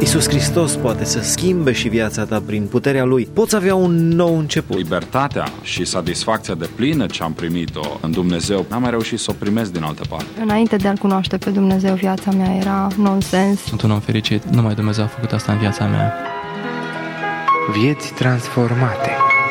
Iisus Hristos poate să schimbe și viața ta prin puterea Lui. Poți avea un nou început. Libertatea și satisfacția deplină ce am primit-o în Dumnezeu, n-am mai reușit să o primesc din altă parte. Înainte de a-L cunoaște pe Dumnezeu, viața mea era nonsens. Sunt un om fericit, numai Dumnezeu a făcut asta în viața mea. Vieți transformate.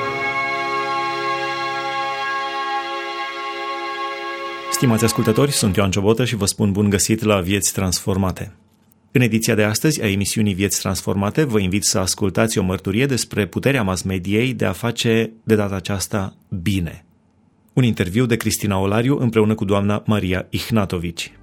Stimați ascultători, sunt Ioan Ciobotă și vă spun bun găsit la Vieți Transformate. În ediția de astăzi a emisiunii Vieți Transformate vă invit să ascultați o mărturie despre puterea mass-mediei de a face de data aceasta bine. Un interviu de Cristina Olariu împreună cu doamna Maria Ihnatovici.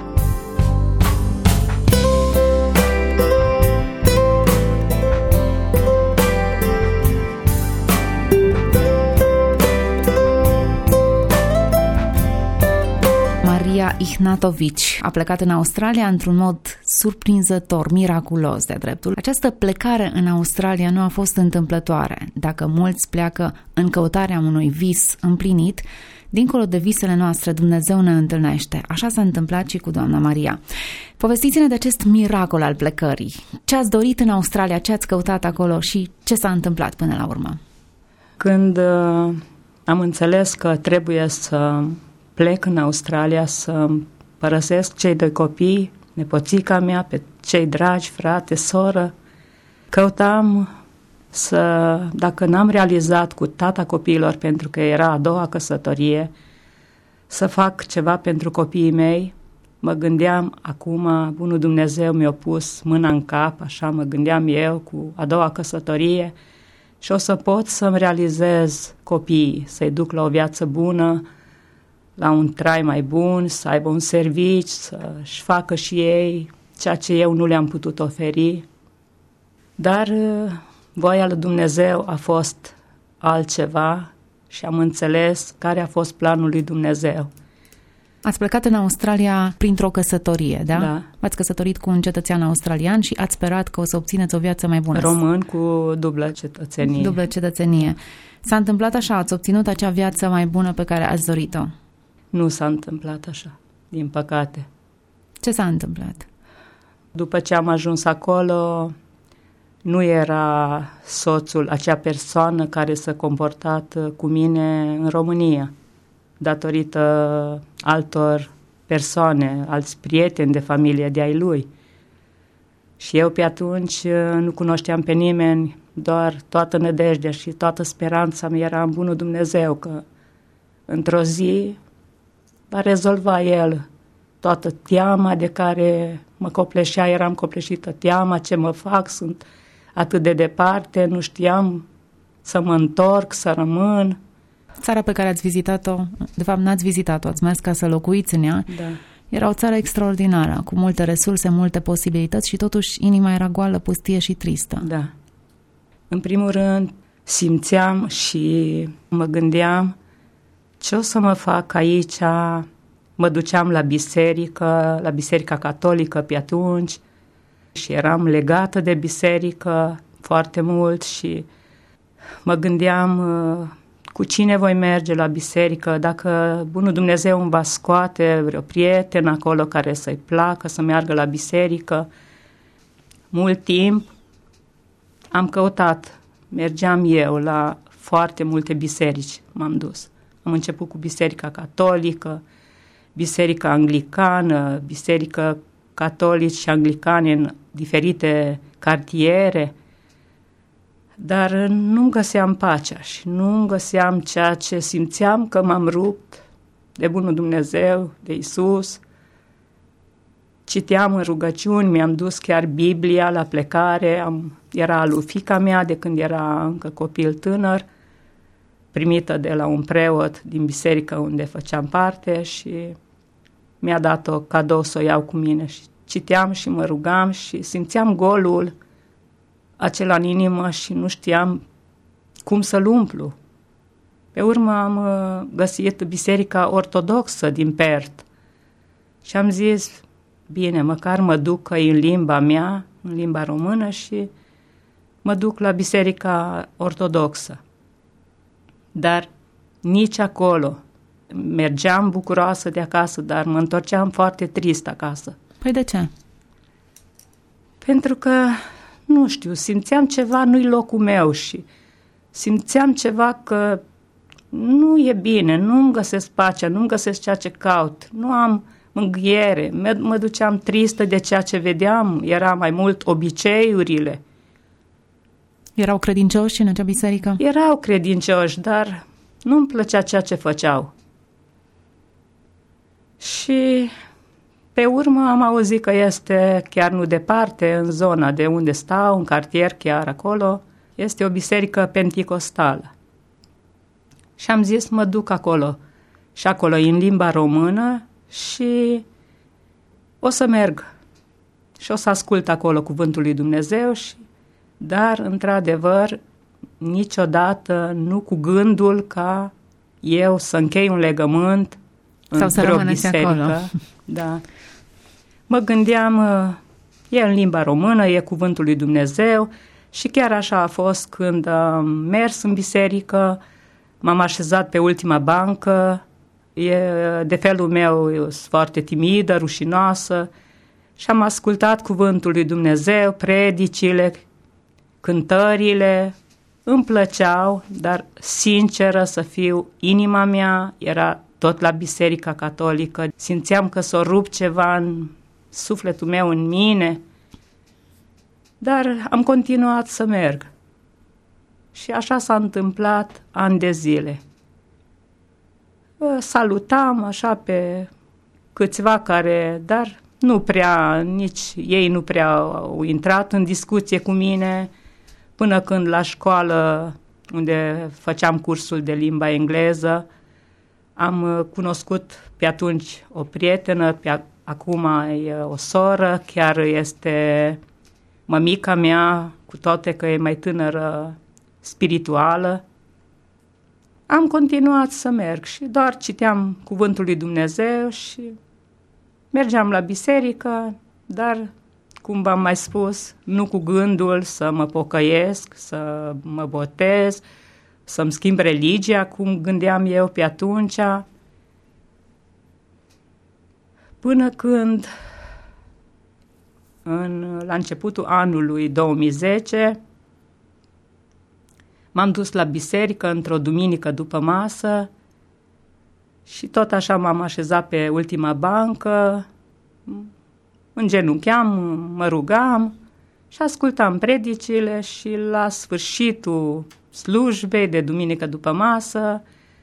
Maria Ihnatovici a plecat în Australia într-un mod surprinzător, miraculos de-a dreptul. Această plecare în Australia nu a fost întâmplătoare. Dacă mulți pleacă în căutarea unui vis împlinit, dincolo de visele noastre, Dumnezeu ne întâlnește. Așa s-a întâmplat și cu doamna Maria. Povestiți-ne de acest miracol al plecării. Ce ați dorit în Australia, ce ați căutat acolo și ce s-a întâmplat până la urmă? Când am înțeles că trebuie să plec în Australia, să părăsesc cei doi copii, nepoțica mea, pe cei dragi, frate, soră, căutam să, dacă n-am realizat cu tata copiilor, pentru că era a doua căsătorie, să fac ceva pentru copiii mei. Mă gândeam, acum, bunul Dumnezeu mi-a pus mâna în cap, așa mă gândeam eu, cu a doua căsătorie, și o să pot să-mi realizez copiii, să-i duc la o viață bună, la un trai mai bun, să aibă un serviciu, să-și facă și ei ceea ce eu nu le-am putut oferi. Dar voia lui Dumnezeu a fost altceva și am înțeles care a fost planul lui Dumnezeu. Ați plecat în Australia printr-o căsătorie, da? Da. V-ați căsătorit cu un cetățean australian și ați sperat că o să obțineți o viață mai bună. Român cu dublă cetățenie. Dublă cetățenie. S-a întâmplat așa? Ați obținut acea viață mai bună pe care ați dorit-o? Nu s-a întâmplat așa, din păcate. Ce s-a întâmplat? După ce am ajuns acolo, nu era soțul, acea persoană care s-a comportat cu mine în România, datorită altor persoane, alți prieteni de familie de ai lui. Și eu pe atunci nu cunoșteam pe nimeni, doar toată nădejdea și toată speranța mea era în bunul Dumnezeu, că într-o zi va rezolva El toată teama de care mă copleșea, eram copleșită, teama ce mă fac, sunt atât de departe, nu știam să mă întorc, să rămân. Țara pe care ați vizitat-o, de fapt n-ați vizitat-o, ați mers ca să locuiți în ea, Da. Era o țară extraordinară, cu multe resurse, multe posibilități și totuși inima era goală, pustie și tristă. Da. În primul rând simțeam și mă gândeam ce o să mă fac aici. Mă duceam la biserică, la biserica catolică pe atunci și eram legată de biserică foarte mult și mă gândeam cu cine voi merge la biserică, dacă bunul Dumnezeu îmi va scoate vreo prieten acolo care să-i placă să meargă la biserică. Mult timp am căutat, mergeam eu la foarte multe biserici, m-am dus. Am început cu biserica catolică, biserica anglicană, biserică catolici și anglicane în diferite cartiere, dar nu găseam pacea și nu găseam ceea ce simțeam că m-am rupt de bunul Dumnezeu, de Iisus. Citeam în rugăciuni, mi-am dus chiar Biblia la plecare, era a lui fiica mea de când era încă copil tânăr, primită de la un preot din biserică unde făceam parte și mi-a dat-o cadou să o iau cu mine și citeam și mă rugam și simțeam golul acela în inimă și nu știam cum să-l umplu. Pe urmă am găsit biserica ortodoxă din Perth și am zis, bine, măcar mă duc în limba mea, în limba română și mă duc la biserica ortodoxă. Dar nici acolo. Mergeam bucuroasă de acasă, dar mă întorceam foarte trist acasă. Păi de ce? Pentru că, nu știu, simțeam ceva, nu-i locul meu și simțeam ceva că nu e bine, nu-mi găsesc pacea, nu-mi găsesc ceea ce caut, nu am mângâiere, mă duceam tristă de ceea ce vedeam, era mai mult obiceiurile. Erau credincioși în acea biserică? Erau credincioși, dar nu-mi plăcea ceea ce făceau. Și pe urmă am auzit că este chiar nu departe, în zona de unde stau, în cartier, chiar acolo, este o biserică penticostală. Și am zis, mă duc acolo. Și acolo e în limba română și o să merg. Și o să ascult acolo cuvântul lui Dumnezeu, dar, într-adevăr, niciodată nu cu gândul ca eu să închei un legământ sau să rămâneți acolo. Da. Mă gândeam, e în limba română, e cuvântul lui Dumnezeu și chiar așa a fost când am mers în biserică, m-am așezat pe ultima bancă, de felul meu eu sunt foarte timidă, rușinoasă și am ascultat cuvântul lui Dumnezeu, predicile, cântările, îmi plăceau, dar sinceră să fiu, inima mea era tot la Biserica Catolică. Simțeam că s-o rup ceva în sufletul meu, în mine, dar am continuat să merg. Și așa s-a întâmplat ani de zile. Salutam așa pe câțiva dar nu prea, nici ei nu prea au intrat în discuție cu mine, până când la școală, unde făceam cursul de limba engleză, am cunoscut pe atunci o prietenă, acum e o soră, chiar este mămica mea, cu toate că e mai tânără spirituală. Am continuat să merg și doar citeam cuvântul lui Dumnezeu și mergeam la biserică, dar, cum v-am mai spus, nu cu gândul să mă pocăiesc, să mă botez, să-mi schimb religia, cum gândeam eu pe atunci, până când, la începutul anului 2010, m-am dus la biserică într-o duminică după masă și tot așa m-am așezat pe ultima bancă, îngenuncheam, mă rugam și ascultam predicile și la sfârșitul slujbei de duminică după masă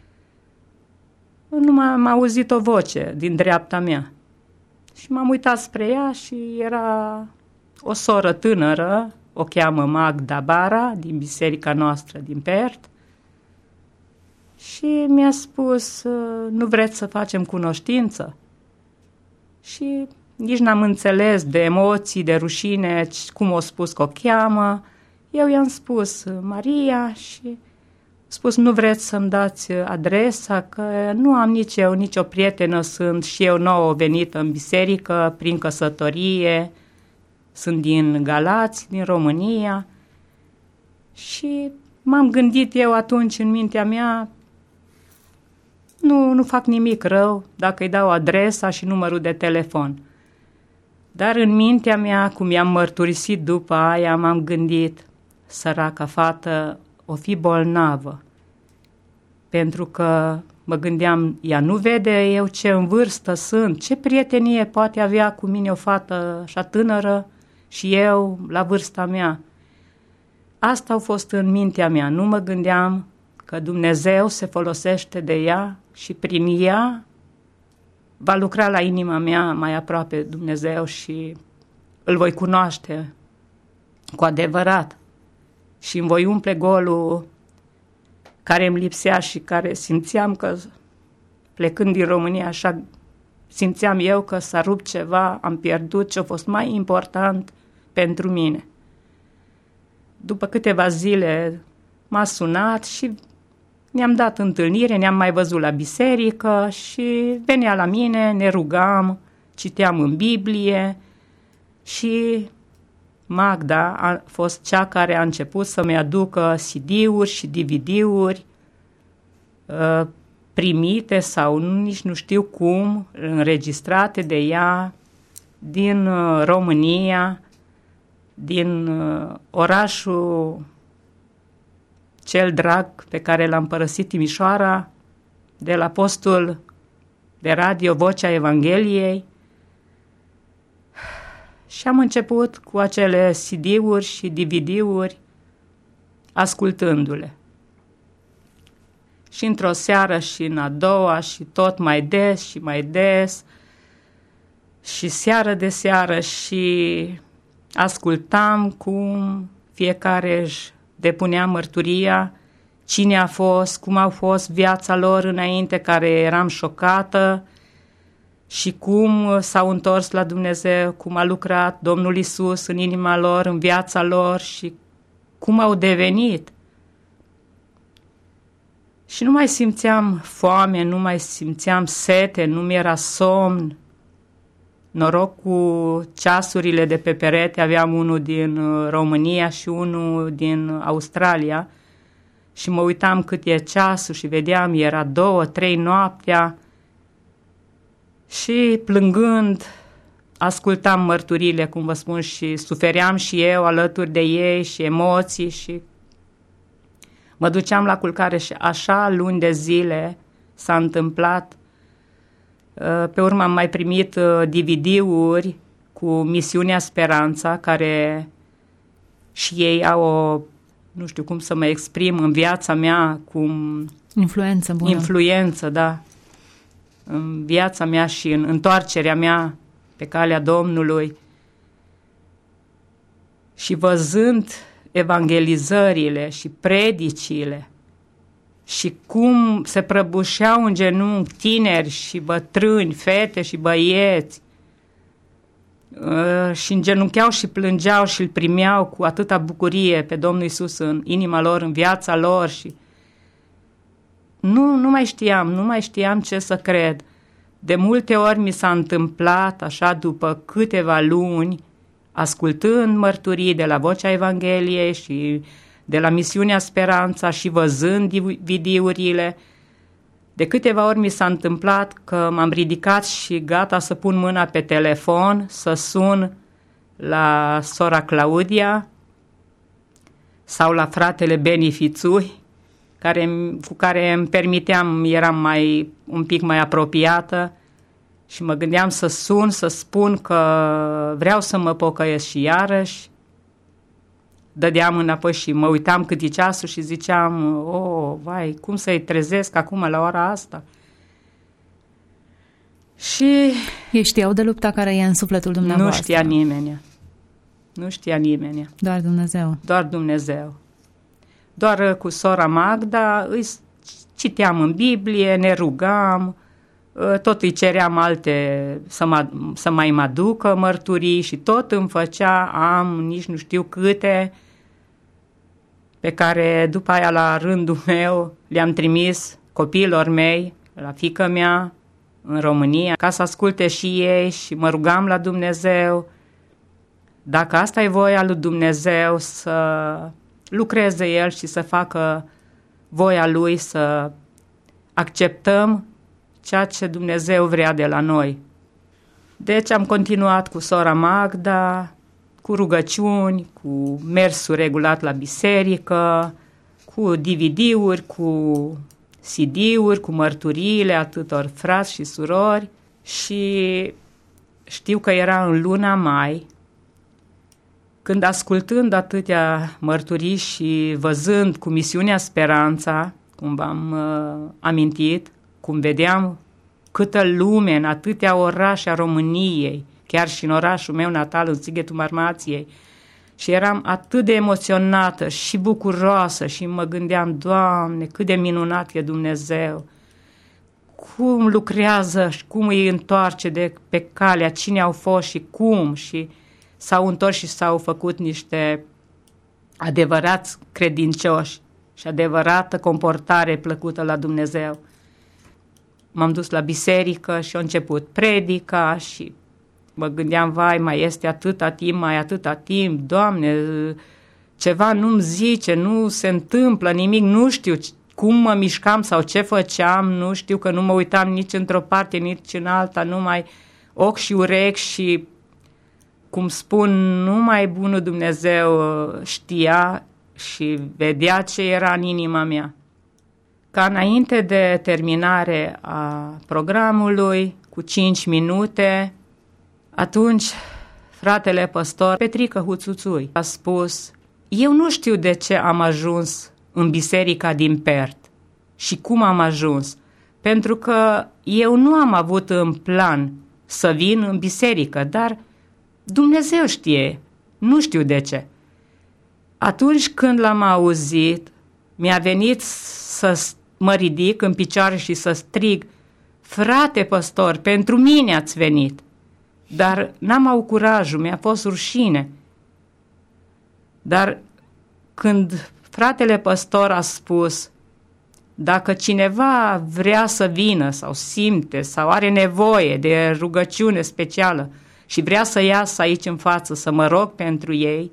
m-a auzit o voce din dreapta mea și m-am uitat spre ea și era o soră tânără, o cheamă Magda Bara, din biserica noastră din Pert, și mi-a spus, nu vreți să facem cunoștință? Și nici n-am înțeles de emoții, de rușine, cum o spus că o cheamă. Eu i-am spus Maria și spus, nu vreți să-mi dați adresa, că nu am nici eu, nici o prietenă, sunt și eu nouă venită în biserică prin căsătorie, sunt din Galați, din România. Și m-am gândit eu atunci în mintea mea, nu fac nimic rău dacă îi dau adresa și numărul de telefon. Dar în mintea mea, cum i-am mărturisit după aia, m-am gândit, săraca fată o fi bolnavă. Pentru că mă gândeam, ea nu vede eu ce în vârstă sunt, ce prietenie poate avea cu mine o fată așa tânără și eu la vârsta mea. Asta a fost în mintea mea, nu mă gândeam că Dumnezeu se folosește de ea și prin ea va lucra la inima mea mai aproape Dumnezeu și îl voi cunoaște cu adevărat și îmi voi umple golul care îmi lipsea și care simțeam că, plecând din România, așa simțeam eu că s-a rupt ceva, am pierdut ce a fost mai important pentru mine. După câteva zile m-a sunat și ne-am dat întâlnire, ne-am mai văzut la biserică și venea la mine, ne rugam, citeam în Biblie și Magda a fost cea care a început să-mi aducă CD-uri și DVD-uri primite sau nici nu știu cum, înregistrate de ea din România, din orașul cel drag pe care l-am părăsit, Timișoara, de la postul de radio Vocea Evangheliei, și am început cu acele CD-uri și DVD-uri ascultându-le. Și într-o seară și în a doua și tot mai des și mai des și seară de seară și ascultam cum fiecare își depunea mărturia, cine a fost, cum a fost viața lor înainte, care eram șocată, și cum s-au întors la Dumnezeu, cum a lucrat Domnul Iisus în inima lor, în viața lor și cum au devenit. Și nu mai simțeam foame, nu mai simțeam sete, nu mi-era somn. Noroc cu ceasurile de pe perete, aveam unul din România și unul din Australia și mă uitam cât e ceasul și vedeam, era 2-3 noaptea și plângând ascultam mărturile, cum vă spun, și sufeream și eu alături de ei și emoții și mă duceam la culcare și așa luni de zile s-a întâmplat. Pe urmă am mai primit DVD-uri cu Misiunea Speranța, care și ei au o, nu știu cum să mă exprim, în viața mea, cum... Influență bună. Influență, da. În viața mea și în întoarcerea mea pe calea Domnului. Și văzând evangelizările și predicile și cum se prăbușeau în genunchi tineri și bătrâni, fete și băieți, și îngenuncheau și plângeau și îl primeau cu atâta bucurie pe Domnul Iisus în inima lor, în viața lor, și nu mai știam ce să cred. De multe ori mi s-a întâmplat, așa, după câteva luni, ascultând mărturii de la Vocea Evangheliei și de la Misiunea Speranța și văzând video-urile, de câteva ori mi s-a întâmplat că m-am ridicat și gata să pun mâna pe telefon, să sun la sora Claudia sau la fratele Beni Fițui, cu care îmi permiteam, eram un pic mai apropiată și mă gândeam să sun, să spun că vreau să mă pocăiesc și iarăși. Dădeam înapoi și mă uitam cât e ceasul și ziceam, vai, cum să-i trezesc acum la ora asta? Și... Ei știau de lupta care e în sufletul dumneavoastră? Nu știa nimeni. Doar Dumnezeu? Doar Dumnezeu. Doar cu sora Magda îi citeam în Biblie, ne rugam, tot îi ceream alte să mai mă aducă mărturii și tot îmi făcea, nici nu știu câte, pe care după aia la rândul meu le-am trimis copiilor mei, la fiica mea în România, ca să asculte și ei, și mă rugam la Dumnezeu, dacă asta e voia lui Dumnezeu, să lucreze El și să facă voia Lui, să acceptăm ceea ce Dumnezeu vrea de la noi. Deci am continuat cu sora Magda, cu rugăciuni, cu mersul regulat la biserică, cu DVD-uri, cu CD-uri, cu mărturiile atâtor frați și surori, și știu că era în luna mai, când ascultând atâtea mărturii și văzând cu Misiunea Speranța, cum v-am amintit, cum vedeam câtă lume în atâtea orașe a României, chiar și în orașul meu natal, în Sighetul Marmației, și eram atât de emoționată și bucuroasă și mă gândeam, Doamne, cât de minunat e Dumnezeu, cum lucrează și cum îi întoarce de pe calea, cine au fost și cum, și s-au întors și s-au făcut niște adevărați credincioși și adevărată comportare plăcută la Dumnezeu. M-am dus la biserică și a început predica și mă gândeam, vai, mai este atâta timp, Doamne, ceva nu-mi zice, nu se întâmplă nimic, nu știu cum mă mișcam sau ce făceam, nu știu, că nu mă uitam nici într-o parte, nici în alta, numai ochi și urechi și cum spun, numai bunul Dumnezeu știa și vedea ce era în inima mea. Ca înainte de terminare a programului, cu 5 minute, atunci fratele păstor Petrică Huțuțui a spus: eu nu știu de ce am ajuns în biserica din Pert și cum am ajuns, pentru că eu nu am avut în plan să vin în biserică, dar Dumnezeu știe, nu știu de ce. Atunci când l-am auzit, mi-a venit să mă ridic în picioare și să strig: frate păstor, pentru mine ați venit. Dar n-am avut curajul, mi-a fost rușine. Dar când fratele păstor a spus: dacă cineva vrea să vină sau simte sau are nevoie de rugăciune specială și vrea să iasă aici în față să mă rog pentru ei,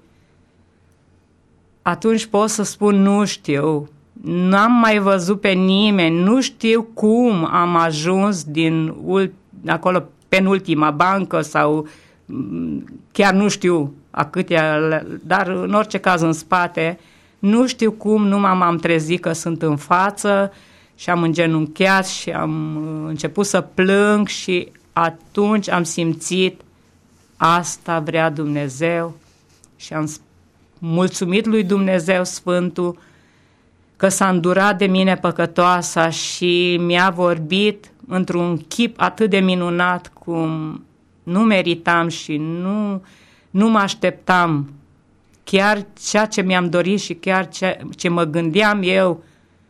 atunci pot să spun: nu știu, n-am mai văzut pe nimeni, nu știu cum am ajuns din acolo penultima bancă sau chiar nu știu a câtea, dar în orice caz în spate, nu știu cum nu m-am trezit că sunt în față și am îngenunchiat și am început să plâng și atunci am simțit: asta vrea Dumnezeu, și am mulțumit lui Dumnezeu Sfântul că s-a îndurat de mine păcătoasa și mi-a vorbit într-un chip atât de minunat cum nu meritam și nu mă așteptam. Chiar ceea ce mi-am dorit și chiar ce mă gândeam eu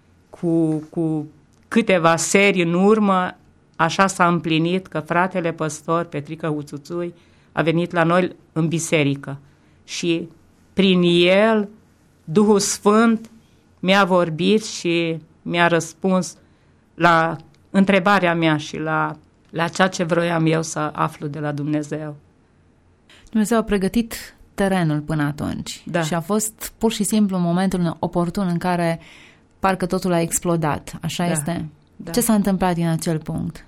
cu câteva serii în urmă, așa s-a împlinit, că fratele păstor Petrică Huțuțui a venit la noi în biserică și prin el Duhul Sfânt mi-a vorbit și mi-a răspuns la întrebarea mea și la ceea ce vroiam eu să aflu de la Dumnezeu. Dumnezeu a pregătit terenul până atunci și a fost pur și simplu momentul oportun în care parcă totul a explodat. Așa este? Da. Ce s-a întâmplat din acel punct?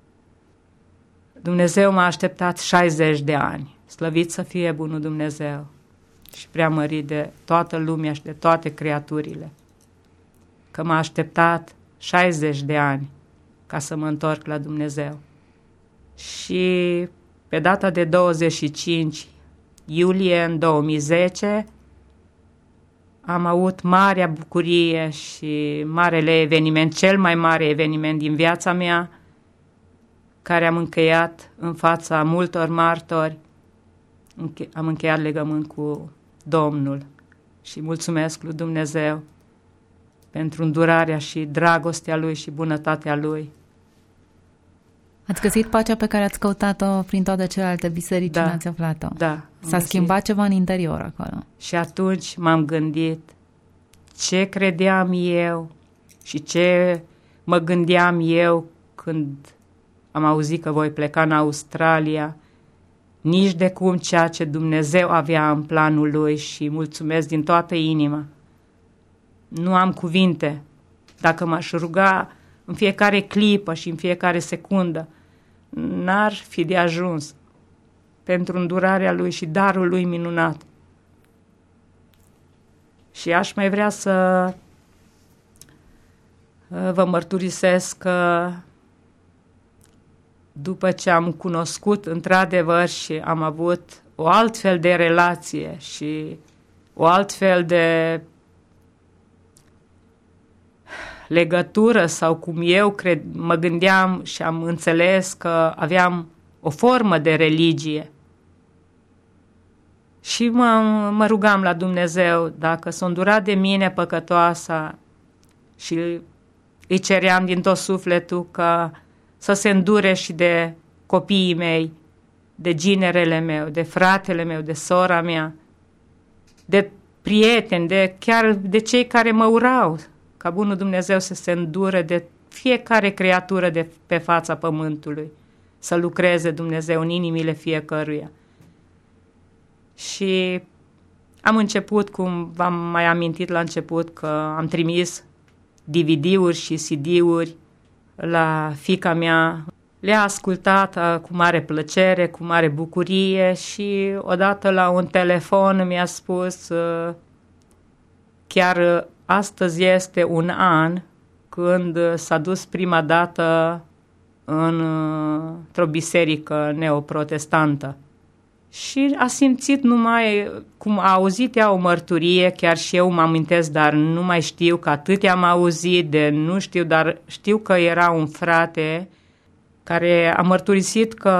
Dumnezeu m-a așteptat 60 de ani. Slăvit să fie bunul Dumnezeu și preamărit de toată lumea și de toate creaturile. Că m-a așteptat 60 de ani ca să mă întorc la Dumnezeu. Și pe data de 25 iulie în 2010 am avut marea bucurie și marele eveniment, cel mai mare eveniment din viața mea, care am încheiat în fața multor martori. Am încheiat legământ cu Domnul și mulțumesc lui Dumnezeu pentru îndurarea și dragostea Lui și bunătatea Lui. Ați găsit pacea pe care ați căutat-o prin toate celelalte biserici în ați aflat-o? Da. S-a schimbat ceva în interior acolo? Și atunci m-am gândit ce credeam eu și ce mă gândeam eu când am auzit că voi pleca în Australia, nici de cum ceea ce Dumnezeu avea în planul Lui și mulțumesc din toată inima. Nu am cuvinte. Dacă m-aș ruga în fiecare clipă și în fiecare secundă, n-ar fi de ajuns pentru îndurarea Lui și darul Lui minunat. Și aș mai vrea să vă mărturisesc că după ce am cunoscut într-adevăr și am avut o altfel de relație și o altfel de legătură sau cum eu mă gândeam și am înțeles că aveam o formă de religie și mă rugam la Dumnezeu dacă s-o îndura de mine păcătoasa și îi ceream din tot sufletul că să se îndure și de copiii mei, de ginerele meu, de fratele meu, de sora mea, de prieteni, chiar de cei care mă urau, ca bunul Dumnezeu să se îndure de fiecare creatură de pe fața pământului, să lucreze Dumnezeu în inimile fiecăruia. Și am început, cum v-am mai amintit la început, că am trimis DVD-uri și CD-uri la fiica mea le-a ascultat cu mare plăcere, cu mare bucurie și odată la un telefon mi-a spus chiar astăzi este un an când s-a dus prima dată într-o biserică neoprotestantă. Și a simțit numai, cum a auzit ea o mărturie, chiar și eu mă amintesc, dar nu mai știu că atât am auzit, dar știu că era un frate care a mărturisit că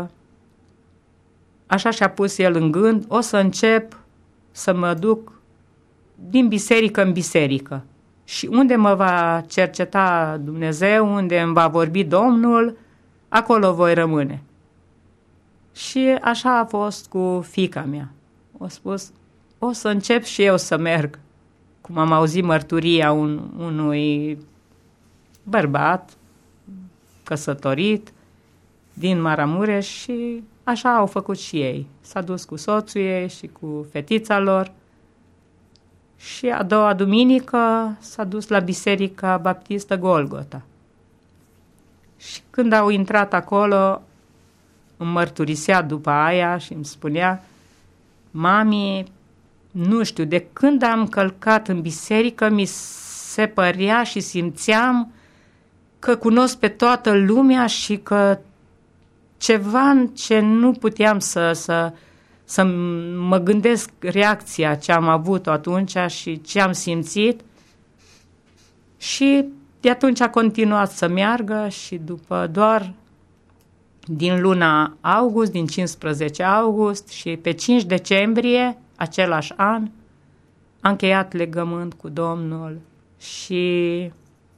așa și-a pus el în gând, o să încep să mă duc din biserică în biserică. Și unde mă va cerceta Dumnezeu, unde îmi va vorbi Domnul, acolo voi rămâne. Și așa a fost cu fiica mea. A spus, o să încep și eu să merg. Cum am auzit mărturia unui bărbat căsătorit din Maramureș și așa au făcut și ei. S-a dus cu soțul ei și cu fetița lor și a doua duminică s-a dus la Biserica Baptistă Golgota. Și când au intrat acolo, îmi mărturisea după aia și îmi spunea, mami, nu știu, de când am călcat în biserică, mi se părea și simțeam că cunosc pe toată lumea și că ceva ce nu puteam să mă gândesc reacția ce am avut atunci și ce am simțit. Și de atunci a continuat să meargă și după doar din luna august, din 15 august și pe 5 decembrie, același an, a încheiat legământ cu Domnul și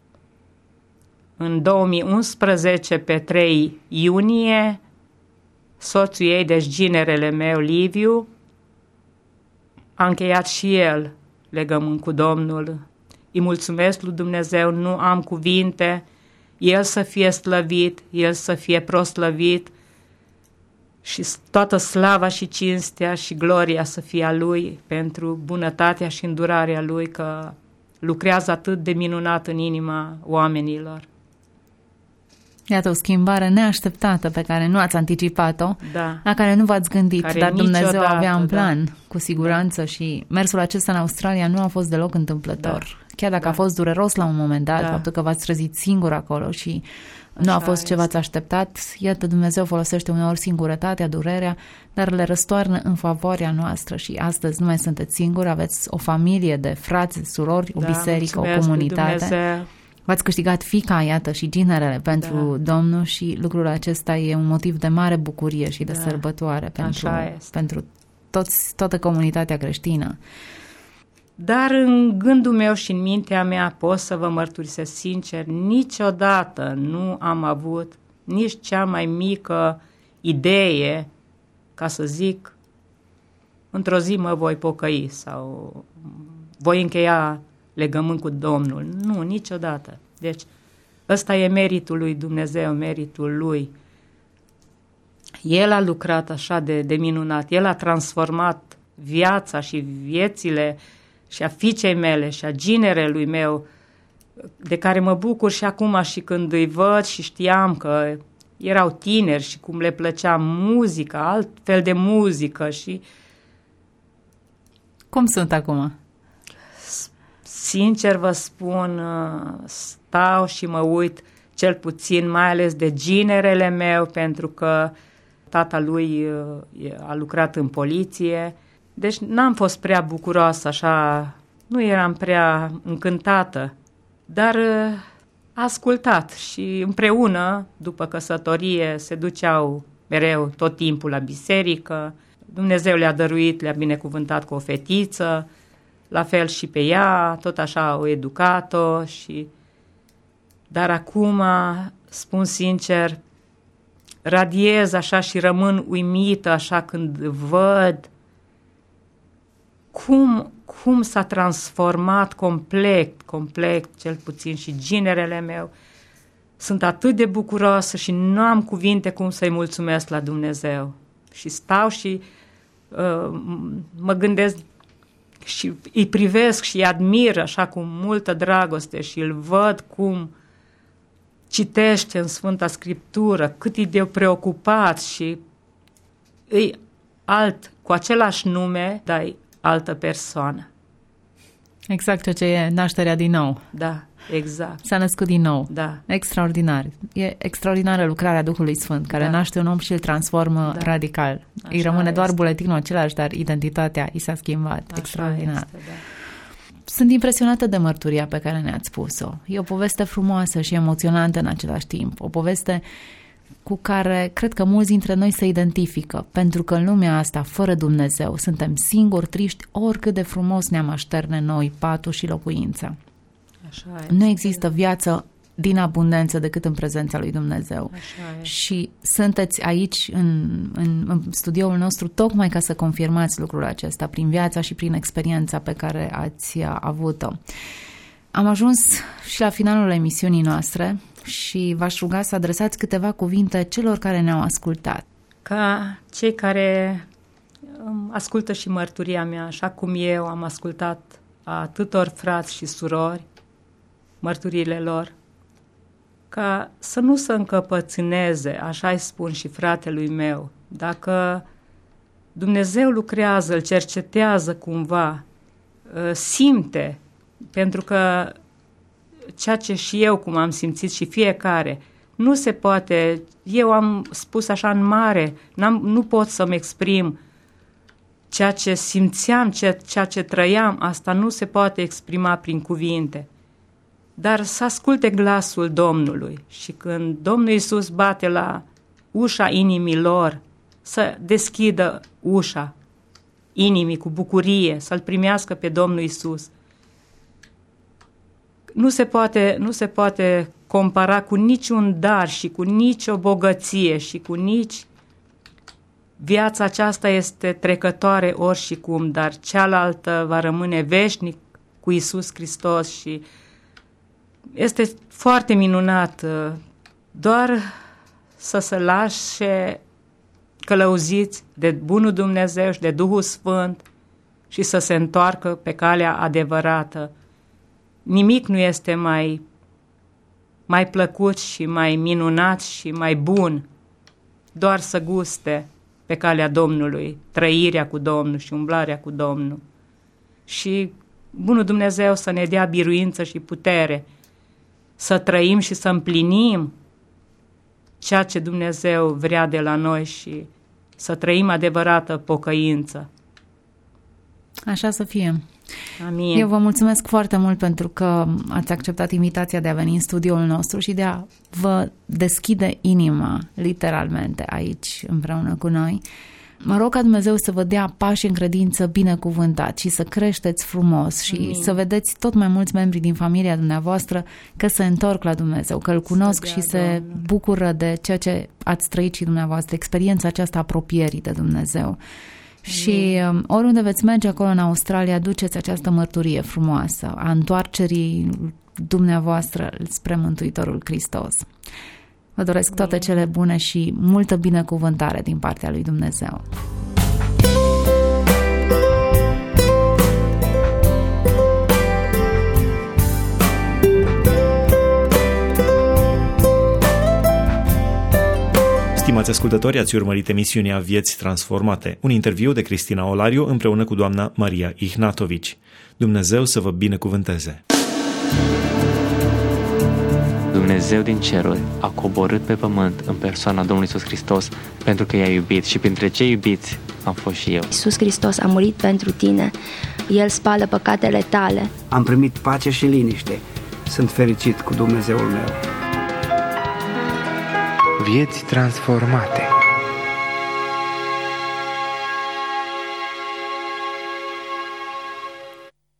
în 2011, pe 3 iunie, soțul ei, deci ginerele meu, Liviu, a încheiat și el legământ cu Domnul. Îi mulțumesc lui Dumnezeu, nu am cuvinte, el să fie slăvit, el să fie proslăvit și toată slava și cinstea și gloria să fie a lui pentru bunătatea și îndurarea lui, că lucrează atât de minunat în inima oamenilor. Iată o schimbare neașteptată pe care nu ați anticipat-o, da, la care nu v-ați gândit, dar Dumnezeu avea în plan, da, cu siguranță, și mersul acesta în Australia nu a fost deloc întâmplător. Da. Chiar dacă a fost dureros la un moment dat, faptul că v-ați trezit singur acolo și nu a fost ce v-ați așteptat, iată, Dumnezeu folosește uneori singurătatea, durerea, dar le răstoarnă în favoarea noastră și astăzi nu mai sunteți singuri, aveți o familie de frați, surori, o biserică, o comunitate. V-ați câștigat fiica, iată, și ginerele pentru Domnul și lucrul acesta e un motiv de mare bucurie și de sărbătoare pentru toată comunitatea creștină. Dar în gândul meu și în mintea mea pot să vă mărturisesc sincer, niciodată nu am avut nici cea mai mică idee ca să zic într-o zi mă voi pocăi sau voi încheia legământ cu Domnul. Nu, niciodată. Deci ăsta e meritul lui Dumnezeu, meritul lui. El a lucrat așa de minunat, el a transformat viața și viețile și a fiicei mele și a ginerelui meu, de care mă bucur și acum și când îi văd și știam că erau tineri și cum le plăcea muzica, alt fel de muzică și... Cum sunt acum? Sincer vă spun, stau și mă uit cel puțin mai ales de ginerele meu, pentru că tata lui a lucrat în poliție. Deci n-am fost prea bucuroasă, așa, nu eram prea încântată, dar a ascultat și împreună, după căsătorie, se duceau mereu tot timpul la biserică. Dumnezeu le-a dăruit, le-a binecuvântat cu o fetiță, la fel și pe ea, tot așa au educat-o și... Dar acum, spun sincer, radiez așa și rămân uimită așa când văd cum s-a transformat complet, cel puțin și ginerele meu. Sunt atât de bucuroasă și nu am cuvinte cum să-i mulțumesc la Dumnezeu. Și stau și mă gândesc și îi privesc și îi admir așa cu multă dragoste și îl văd cum citește în Sfânta Scriptură, cât e de preocupat și e alt, cu același nume, dar e altă persoană. Exact ceea ce e nașterea din nou. Da, exact. S-a născut din nou. Da. Extraordinar. E extraordinară lucrarea Duhului Sfânt, care naște un om și îl transformă radical. Așa îi rămâne doar este. buletinul același, dar identitatea i s-a schimbat. Așa extraordinar. este, da. Sunt impresionată de mărturia pe care ne-ați spus-o. E o poveste frumoasă și emoționantă în același timp. O poveste cu care cred că mulți dintre noi se identifică, pentru că în lumea asta, fără Dumnezeu, suntem singuri, triști, oricât de frumos ne-am așterne noi patul și locuința. Așa este. Nu există viață din abundență decât în prezența lui Dumnezeu. Așa este. Și sunteți aici în studioul nostru tocmai ca să confirmați lucrul acesta prin viața și prin experiența pe care ați avut-o. Am ajuns și la finalul emisiunii noastre și v-aș ruga să adresați câteva cuvinte celor care ne-au ascultat. Ca cei care ascultă și mărturia mea, așa cum eu am ascultat a atâtor frați și surori, mărturiile lor, ca să nu se încăpățâneze, așa îi spun și fratelui meu. Dacă Dumnezeu lucrează, îl cercetează cumva, simte, pentru că ceea ce și eu, cum am simțit și fiecare, nu se poate, eu am spus așa în mare, nu pot să-mi exprim ceea ce simțeam, ceea ce trăiam, asta nu se poate exprima prin cuvinte. Dar să asculte glasul Domnului și când Domnul Iisus bate la ușa inimii lor, să deschidă ușa inimii cu bucurie, să-L primească pe Domnul Iisus. Nu se poate compara cu niciun dar și cu nicio bogăție și cu nici viața aceasta este trecătoare ori și cum, dar cealaltă va rămâne veșnic cu Iisus Hristos și este foarte minunat doar să se lase călăuziți de bunul Dumnezeu și de Duhul Sfânt și să se întoarcă pe calea adevărată. Nimic nu este mai plăcut și mai minunat și mai bun, doar să guste pe calea Domnului, trăirea cu Domnul și umblarea cu Domnul. Și bunul Dumnezeu să ne dea biruință și putere să trăim și să împlinim ceea ce Dumnezeu vrea de la noi și să trăim adevărată pocăință. Așa să fie. Amin. Eu vă mulțumesc foarte mult pentru că ați acceptat invitația de a veni în studioul nostru și de a vă deschide inima, literalmente, aici, împreună cu noi. Mă rog ca Dumnezeu să vă dea pași în credință binecuvântat și să creșteți frumos și Amin. să vedeți tot mai mulți membri din familia dumneavoastră că se întorc la Dumnezeu, că îl cunosc și se bucură de ceea ce ați trăit și dumneavoastră, experiența aceasta apropierii de Dumnezeu. Și oriunde veți merge acolo în Australia, duceți această mărturie frumoasă a întoarcerii dumneavoastră spre Mântuitorul Hristos. Vă doresc toate cele bune și multă binecuvântare din partea lui Dumnezeu. Stimați ascultători, ați urmărit emisiunea Vieți Transformate, un interviu de Cristina Olariu împreună cu doamna Maria Ihnatovici. Dumnezeu să vă binecuvânteze! Dumnezeu din ceruri a coborât pe pământ în persoana Domnului Iisus Hristos pentru că i-a iubit și printre cei iubiți am fost și eu. Iisus Hristos a murit pentru tine, El spală păcatele tale. Am primit pace și liniște, sunt fericit cu Dumnezeul meu. Vieți transformate.